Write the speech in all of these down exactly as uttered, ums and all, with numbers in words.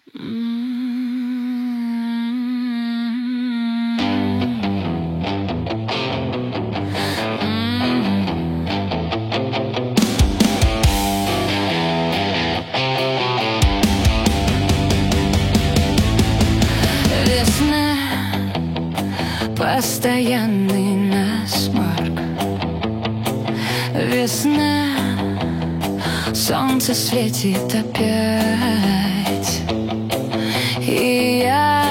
Постоянный насморк. Весна, солнце светит опять, и я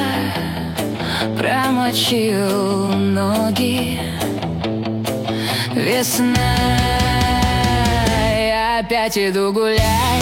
промочил ноги. Весна, я опять иду гулять.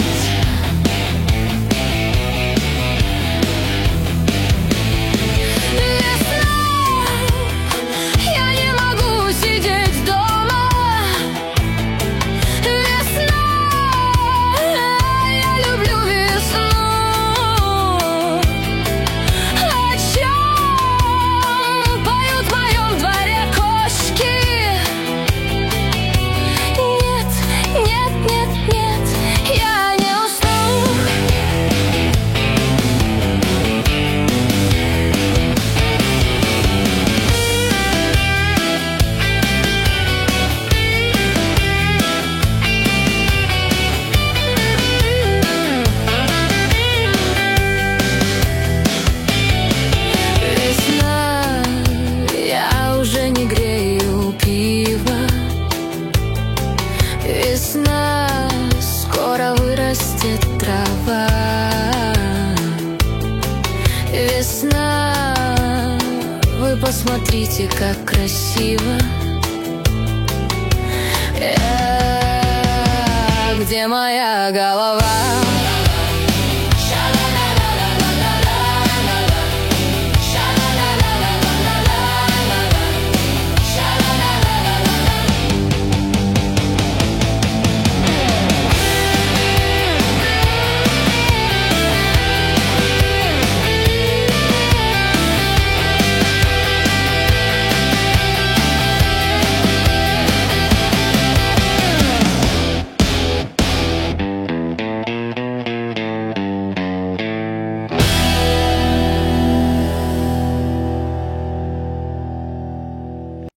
Весна, скоро вырастет трава. Весна, вы посмотрите, как красиво. Я, где моя голова?